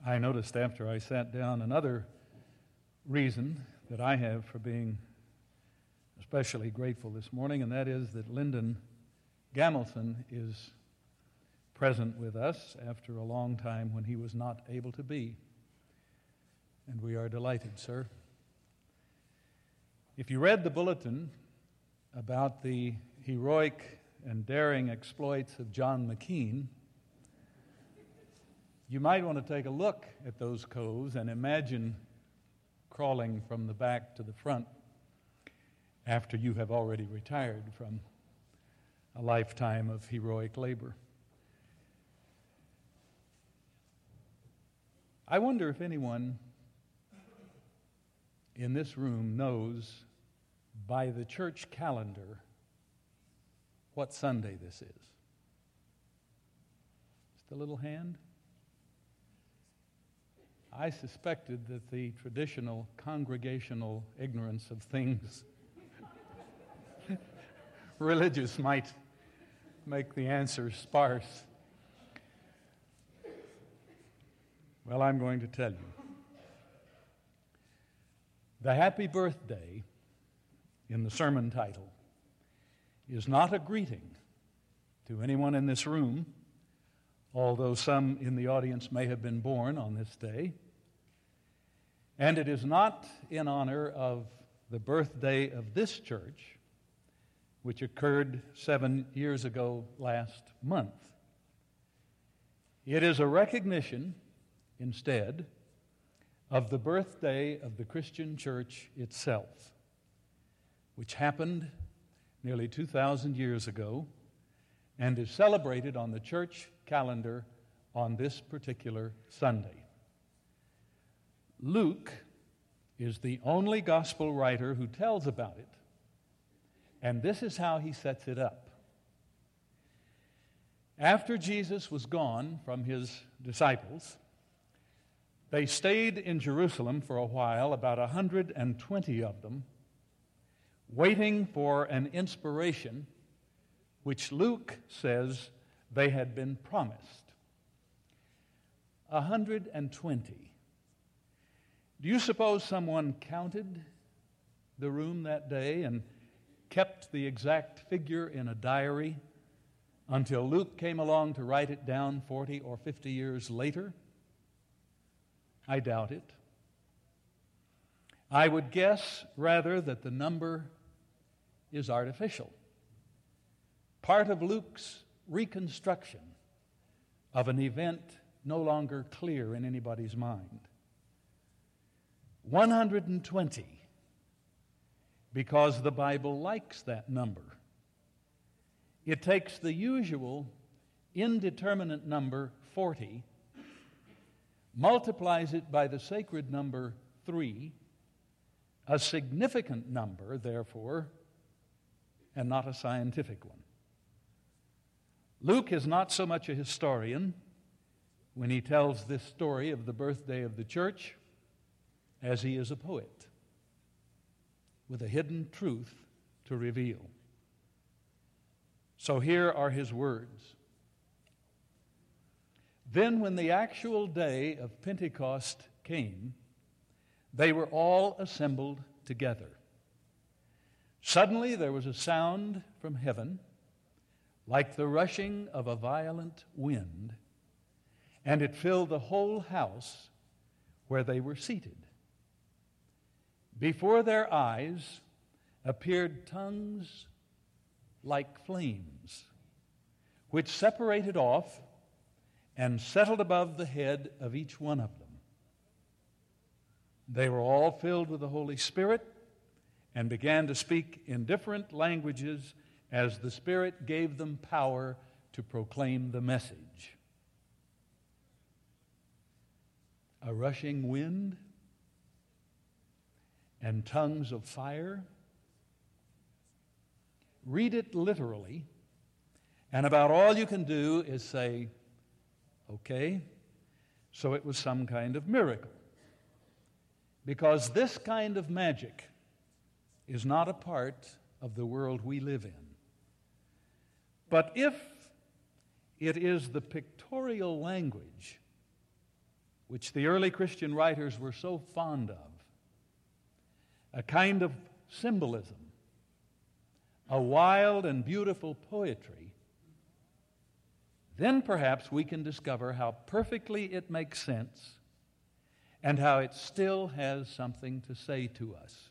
I noticed after I sat down another reason that I have for being especially grateful this morning, and that is that Lyndon Gamelson is present with us after a long time when he was not able to be. And we are delighted, sir. If you read the bulletin about the heroic and daring exploits of John McKean, you might want to take a look at those coves and imagine crawling from the back to the front after you have already retired from a lifetime of heroic labor. I wonder if anyone in this room knows by the church calendar what Sunday this is. Just a little hand. I suspected that the traditional congregational ignorance of things religious might make the answer sparse. Well, I'm going to tell you. The happy birthday in the sermon title is not a greeting to anyone in this room, although some in the audience may have been born on this day. And it is not in honor of the birthday of this church, which occurred 7 years ago last month. It is a recognition, instead, of the birthday of the Christian church itself, which happened nearly 2,000 years ago and is celebrated on the church calendar on this particular Sunday. Luke is the only gospel writer who tells about it, and this is how he sets it up. After Jesus was gone from his disciples, they stayed in Jerusalem for a while, about 120 of them, waiting for an inspiration which Luke says they had been promised. 120. Do you suppose someone counted the room that day and kept the exact figure in a diary until Luke came along to write it down 40 or 50 years later? I doubt it. I would guess, rather, that the number is artificial. Part of Luke's reconstruction of an event no longer clear in anybody's mind. 120, because the Bible likes that number. It takes the usual indeterminate number 40, multiplies it by the sacred number 3, a significant number, therefore, and not a scientific one. Luke is not so much a historian when he tells this story of the birthday of the church as he is a poet with a hidden truth to reveal. So here are his words. Then when the actual day of Pentecost came, they were all assembled together. Suddenly there was a sound from heaven, like the rushing of a violent wind, and it filled the whole house where they were seated. Before their eyes appeared tongues like flames, which separated off and settled above the head of each one of them. They were all filled with the Holy Spirit and began to speak in different languages as the Spirit gave them power to proclaim the message. A rushing wind and tongues of fire. Read it literally, and about all you can do is say, okay, so it was some kind of miracle. Because this kind of magic is not a part of the world we live in. But if it is the pictorial language which the early Christian writers were so fond of, a kind of symbolism, a wild and beautiful poetry, then perhaps we can discover how perfectly it makes sense and how it still has something to say to us.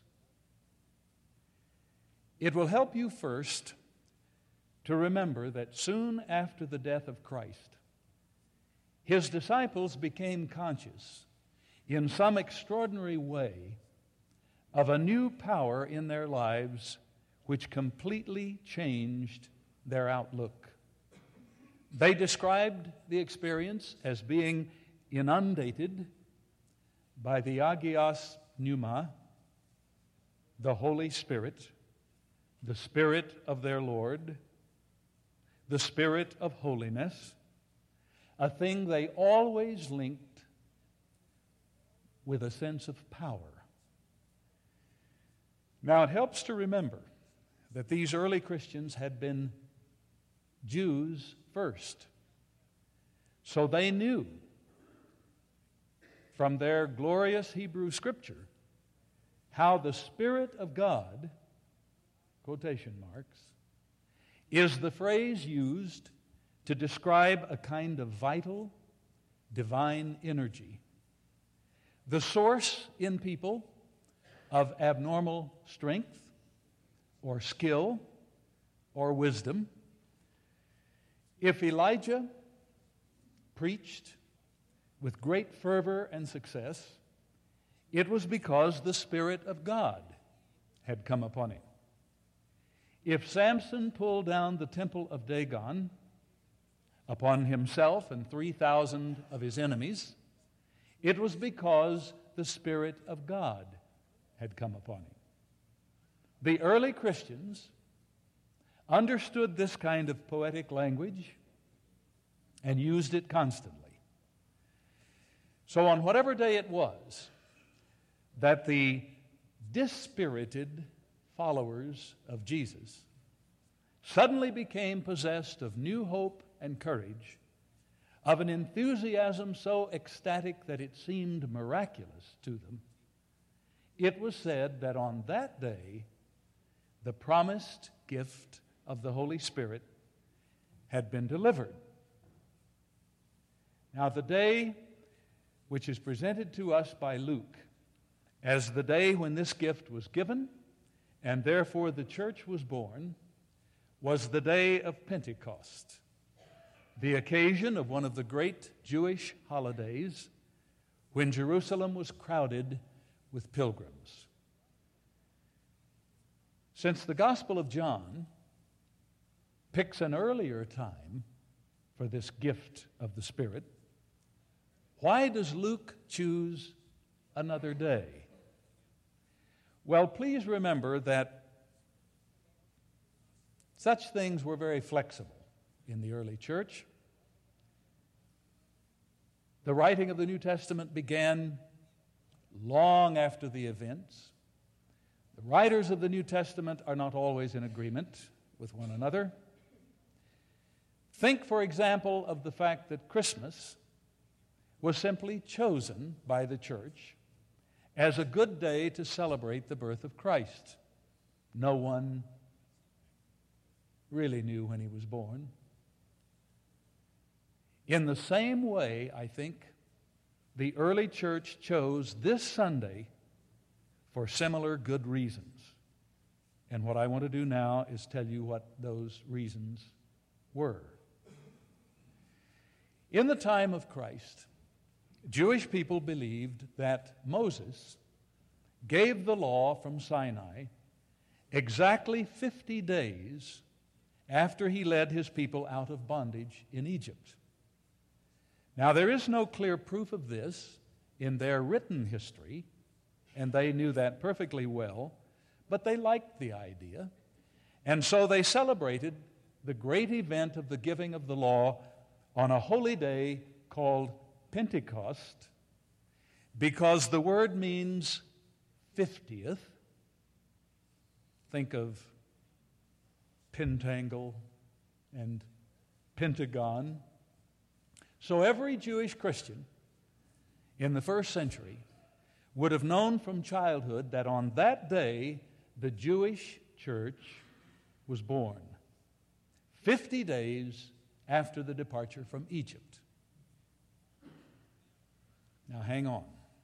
It will help you first to remember that soon after the death of Christ, his disciples became conscious in some extraordinary way of a new power in their lives which completely changed their outlook. They described the experience as being inundated by the Agios Pneuma, the Holy Spirit, the Spirit of their Lord, the Spirit of holiness, a thing they always linked with a sense of power. Now, it helps to remember that these early Christians had been Jews first. So they knew from their glorious Hebrew Scripture how the Spirit of God, quotation marks, is the phrase used to describe a kind of vital, divine energy. The source in people of abnormal strength or skill or wisdom. If Elijah preached with great fervor and success, it was because the Spirit of God had come upon him. If Samson pulled down the temple of Dagon upon himself and 3,000 of his enemies, it was because the Spirit of God had come upon him. The early Christians understood this kind of poetic language and used it constantly. So on whatever day it was that the dispirited followers of Jesus suddenly became possessed of new hope and courage, of an enthusiasm so ecstatic that it seemed miraculous to them, it was said that on that day the promised gift of the Holy Spirit had been delivered. Now, the day which is presented to us by Luke as the day when this gift was given, and therefore the church was born, was the day of Pentecost, the occasion of one of the great Jewish holidays when Jerusalem was crowded with pilgrims. Since the Gospel of John picks an earlier time for this gift of the Spirit, why does Luke choose another day? Well, please remember that such things were very flexible in the early church. The writing of the New Testament began long after the events. The writers of the New Testament are not always in agreement with one another. Think, for example, of the fact that Christmas was simply chosen by the church as a good day to celebrate the birth of Christ. No one really knew when he was born. In the same way, I think, the early church chose this Sunday for similar good reasons. And what I want to do now is tell you what those reasons were. In the time of Christ, Jewish people believed that Moses gave the law from Sinai exactly 50 days after he led his people out of bondage in Egypt. Now, there is no clear proof of this in their written history, and they knew that perfectly well, but they liked the idea, and so they celebrated the great event of the giving of the law on a holy day called Pentecost, because the word means 50th. Think of pentangle and pentagon. So every Jewish Christian in the first century would have known from childhood that on that day the Jewish church was born, 50 days after the departure from Egypt. Now hang on.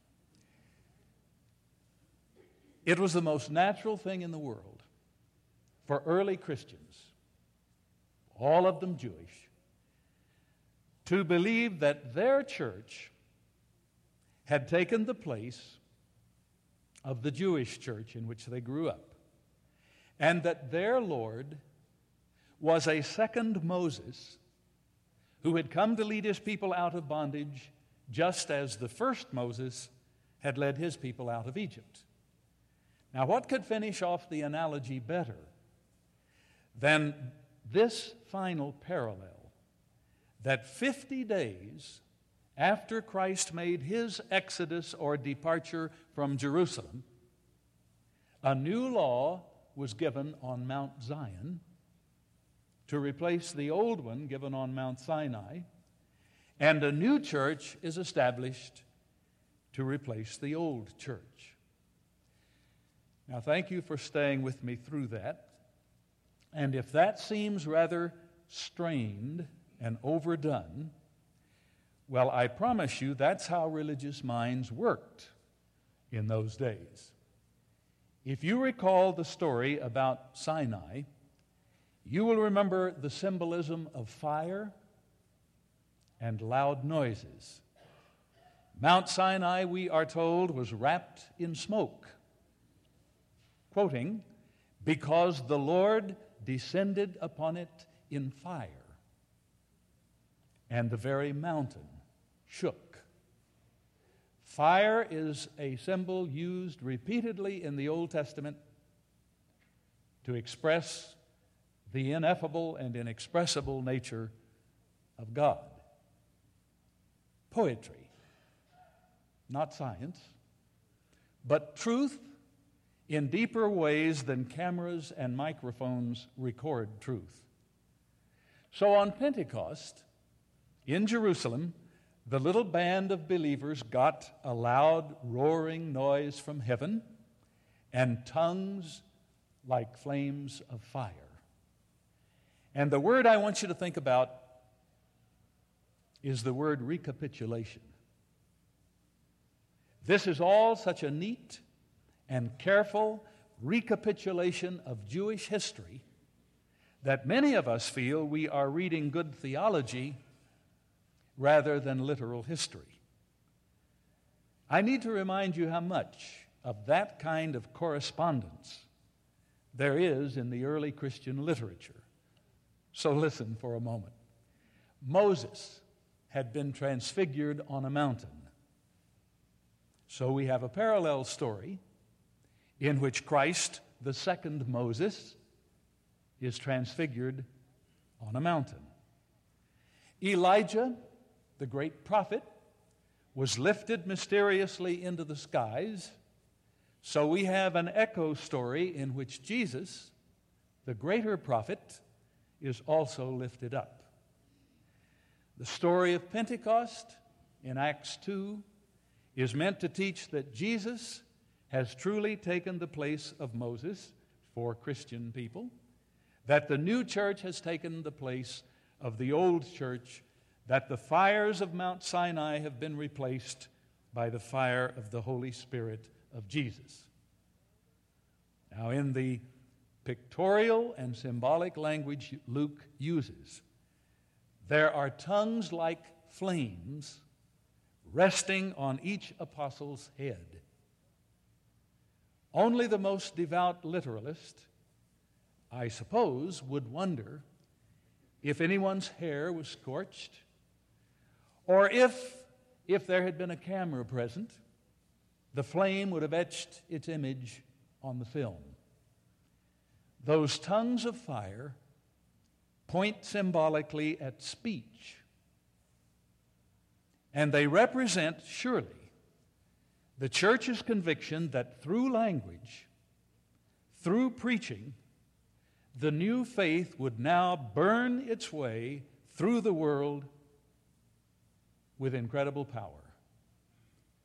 It was the most natural thing in the world for early Christians, all of them Jewish, to believe that their church had taken the place of the Jewish church in which they grew up, and that their Lord was a second Moses who had come to lead his people out of bondage, just as the first Moses had led his people out of Egypt. Now, what could finish off the analogy better than this final parallel, that 50 days after Christ made his exodus or departure from Jerusalem, a new law was given on Mount Zion to replace the old one given on Mount Sinai, and a new church is established to replace the old church. Now, thank you for staying with me through that. And if that seems rather strained and overdone, well, I promise you that's how religious minds worked in those days. If you recall the story about Sinai, you will remember the symbolism of fire and loud noises. Mount Sinai, we are told, was wrapped in smoke. Quoting, because the Lord descended upon it in fire, and the very mountain shook. Fire is a symbol used repeatedly in the Old Testament to express the ineffable and inexpressible nature of God. Poetry, not science, but truth in deeper ways than cameras and microphones record truth. So on Pentecost, in Jerusalem, the little band of believers got a loud, roaring noise from heaven and tongues like flames of fire. And the word I want you to think about is the word recapitulation. This is all such a neat and careful recapitulation of Jewish history that many of us feel we are reading good theology rather than literal history. I need to remind you how much of that kind of correspondence there is in the early Christian literature. So listen for a moment. Moses had been transfigured on a mountain. So we have a parallel story in which Christ, the second Moses, is transfigured on a mountain. Elijah, the great prophet, was lifted mysteriously into the skies. So we have an echo story in which Jesus, the greater prophet, is also lifted up. The story of Pentecost in Acts 2 is meant to teach that Jesus has truly taken the place of Moses for Christian people, that the new church has taken the place of the old church, that the fires of Mount Sinai have been replaced by the fire of the Holy Spirit of Jesus. Now, in the pictorial and symbolic language Luke uses, there are tongues like flames resting on each apostle's head. Only the most devout literalist, I suppose, would wonder if anyone's hair was scorched, or if there had been a camera present, the flame would have etched its image on the film. Those tongues of fire point symbolically at speech, and they represent, surely, the church's conviction that through language, through preaching, the new faith would now burn its way through the world with incredible power.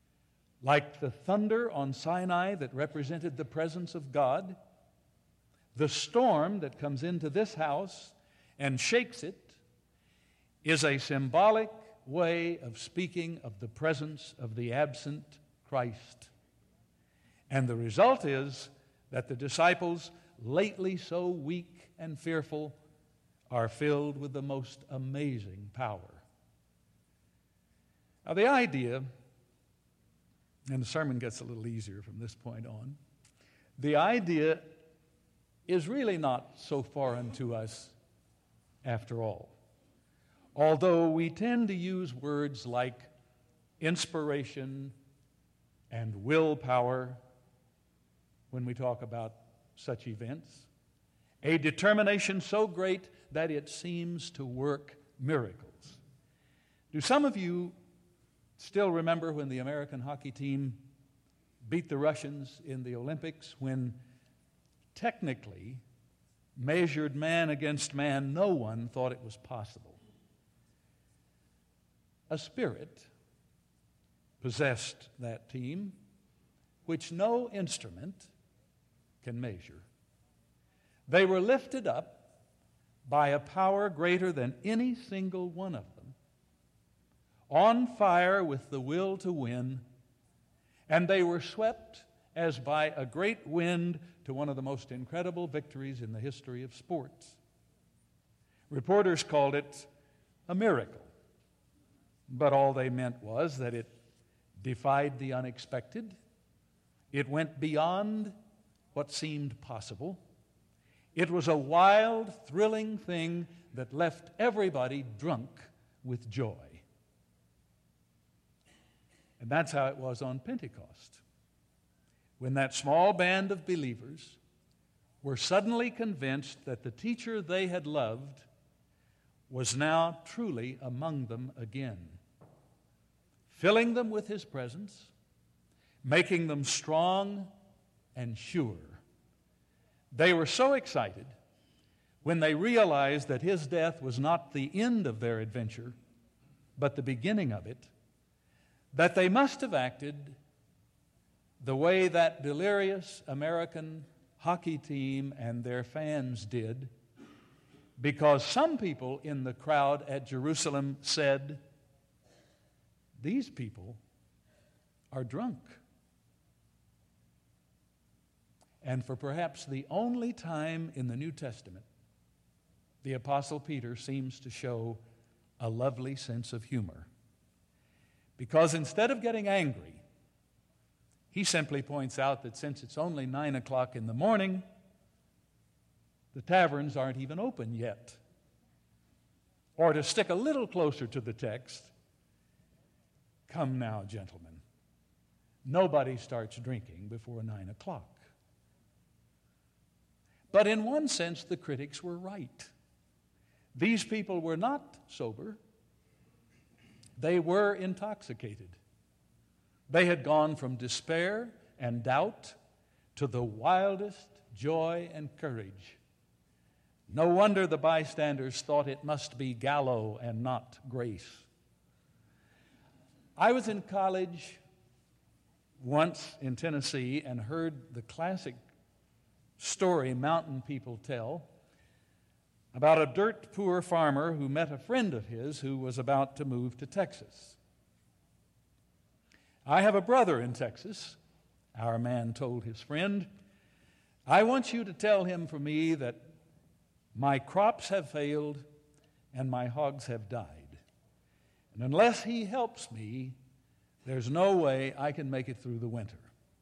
Like the thunder on Sinai that represented the presence of God, the storm that comes into this house and shakes it is a symbolic way of speaking of the presence of the absent Christ. And the result is that the disciples, lately so weak and fearful, are filled with the most amazing power. Now, the idea, and the sermon gets a little easier from this point on, the idea is really not so foreign to us after all. Although we tend to use words like inspiration and willpower when we talk about such events, a determination so great that it seems to work miracles. Do some of you still remember when the American hockey team beat the Russians in the Olympics, when technically, measured man against man, no one thought it was possible? A spirit possessed that team which no instrument can measure. They were lifted up by a power greater than any single one of them, on fire with the will to win, and they were swept as by a great wind to one of the most incredible victories in the history of sports. Reporters called it a miracle, but all they meant was that it defied the unexpected. It went beyond what seemed possible. It was a wild, thrilling thing that left everybody drunk with joy. And that's how it was on Pentecost, when that small band of believers were suddenly convinced that the teacher they had loved was now truly among them again, filling them with his presence, making them strong and sure. They were so excited when they realized that his death was not the end of their adventure, but the beginning of it, that they must have acted the way that delirious American hockey team and their fans did, because some people in the crowd at Jerusalem said, "These people are drunk." And for perhaps the only time in the New Testament, the Apostle Peter seems to show a lovely sense of humor. Because instead of getting angry, he simply points out that since it's only 9 o'clock in the morning, the taverns aren't even open yet. Or to stick a little closer to the text, "Come now, gentlemen, nobody starts drinking before 9 o'clock. But in one sense, the critics were right. These people were not sober. They were intoxicated. They had gone from despair and doubt to the wildest joy and courage. No wonder the bystanders thought it must be Gallo and not grace. I was in college once in Tennessee and heard the classic story mountain people tell about a dirt-poor farmer who met a friend of his who was about to move to Texas. "I have a brother in Texas," our man told his friend. "I want you to tell him for me that my crops have failed and my hogs have died. And unless he helps me, there's no way I can make it through the winter."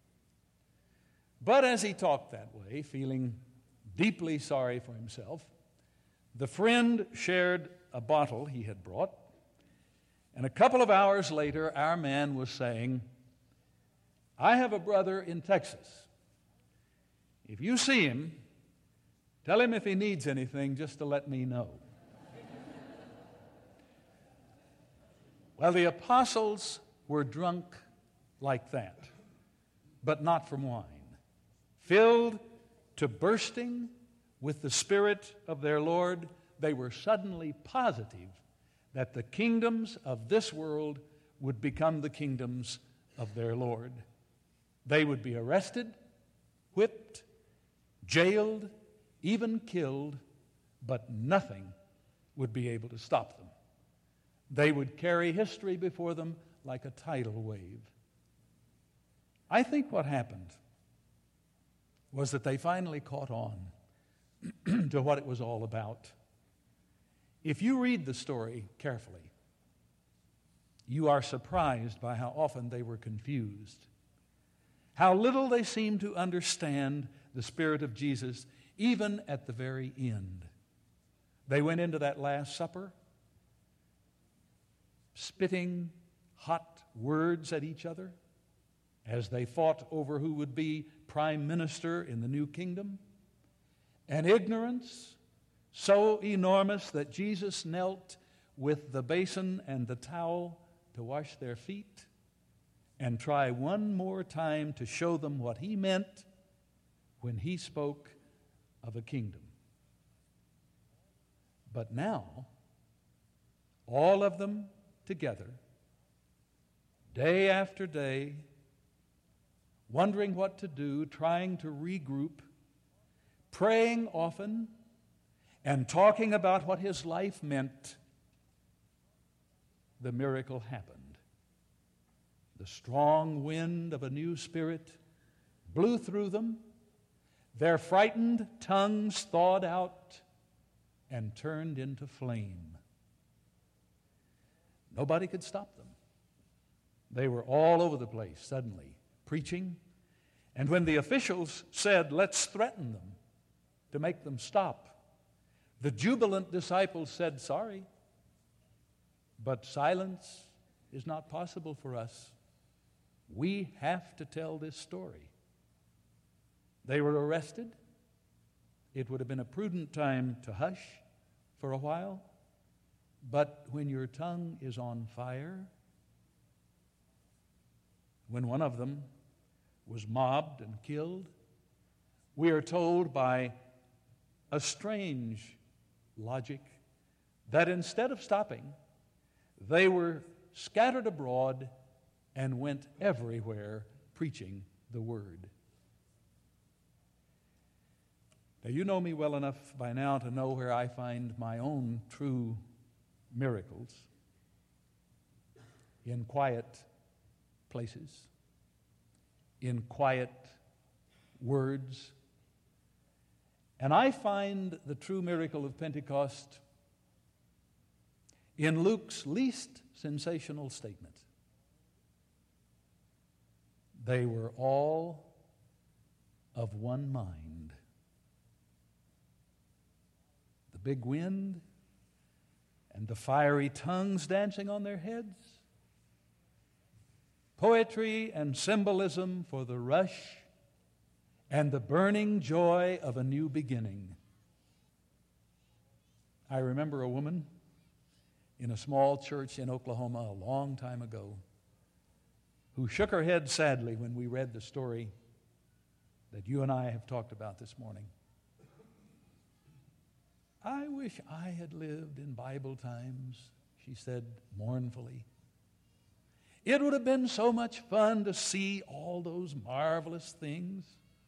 But as he talked that way, feeling deeply sorry for himself, the friend shared a bottle he had brought, and a couple of hours later, our man was saying, "I have a brother in Texas. If you see him, tell him if he needs anything just to let me know." Well, the apostles were drunk like that, but not from wine. Filled to bursting with the Spirit of their Lord, they were suddenly positive that the kingdoms of this world would become the kingdoms of their Lord. They would be arrested, whipped, jailed, even killed, but nothing would be able to stop them. They would carry history before them like a tidal wave. I think what happened was that they finally caught on to what it was all about. If you read the story carefully, you are surprised by how often they were confused, how little they seemed to understand the Spirit of Jesus, even at the very end. They went into that Last Supper spitting hot words at each other as they fought over who would be prime minister in the new kingdom. An ignorance so enormous that Jesus knelt with the basin and the towel to wash their feet and try one more time to show them what he meant when he spoke of a kingdom. But now, all of them together, day after day, wondering what to do, trying to regroup, praying often, and talking about what his life meant, the miracle happened. The strong wind of a new spirit blew through them. Their frightened tongues thawed out and turned into flame. Nobody could stop them. They were all over the place suddenly, preaching. And when the officials said, "Let's threaten them to make them stop," the jubilant disciples said, "Sorry, but silence is not possible for us. We have to tell this story." They were arrested. It would have been a prudent time to hush for a while. But when your tongue is on fire, when one of them was mobbed and killed, we are told by a strange logic that instead of stopping, they were scattered abroad and went everywhere preaching the word. Now, you know me well enough by now to know where I find my own true miracles: in quiet places, in quiet words. And I find the true miracle of Pentecost in Luke's least sensational statement. They were all of one mind. The big wind and the fiery tongues dancing on their heads, poetry and symbolism for the rush and the burning joy of a new beginning. I remember a woman in a small church in Oklahoma a long time ago who shook her head sadly when we read the story that you and I have talked about this morning. "I wish I had lived in Bible times," she said mournfully. "It would have been so much fun to see all those marvelous things."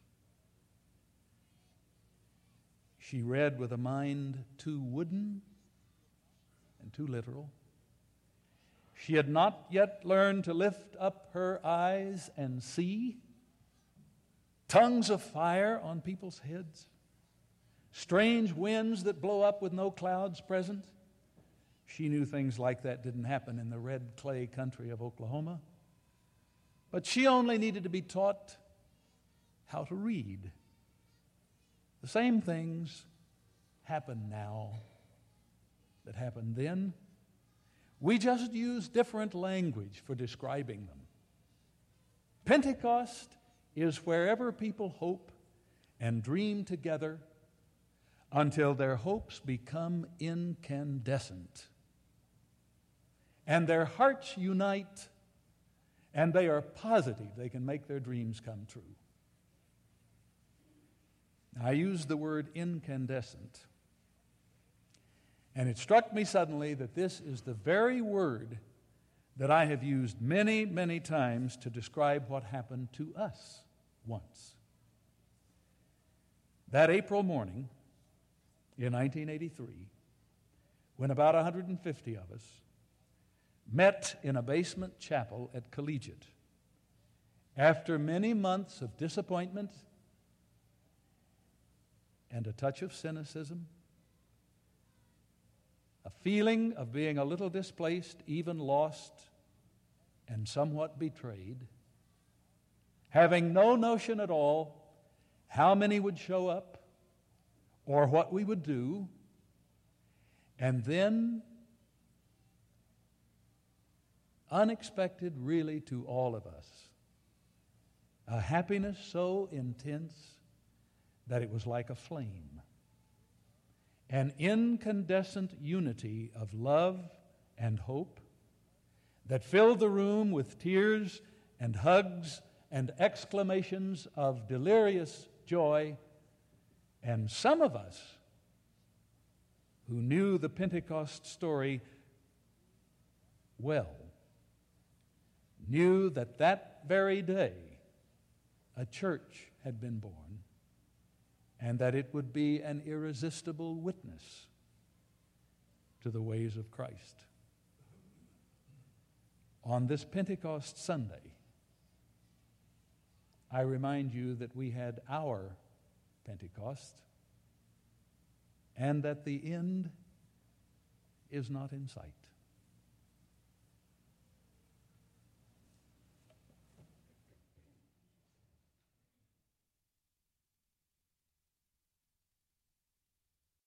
She read with a mind too wooden and too literal. She had not yet learned to lift up her eyes and see tongues of fire on people's heads, strange winds that blow up with no clouds present. She knew things like that didn't happen in the red clay country of Oklahoma. But she only needed to be taught how to read. The same things happen now that happened then. We just use different language for describing them. Pentecost is wherever people hope and dream together until their hopes become incandescent and their hearts unite and they are positive they can make their dreams come true. I used the word incandescent, and it struck me suddenly that this is the very word that I have used many, many times to describe what happened to us once. That April morning in 1983, when about 150 of us met in a basement chapel at Collegiate, after many months of disappointment and a touch of cynicism, a feeling of being a little displaced, even lost, and somewhat betrayed, having no notion at all how many would show up or what we would do, and then, unexpected really to all of us, a happiness so intense that it was like a flame. An incandescent unity of love and hope that filled the room with tears and hugs and exclamations of delirious joy. And some of us who knew the Pentecost story well knew that that very day a church had been born, and that it would be an irresistible witness to the ways of Christ. On this Pentecost Sunday, I remind you that we had our Pentecost, and that the end is not in sight.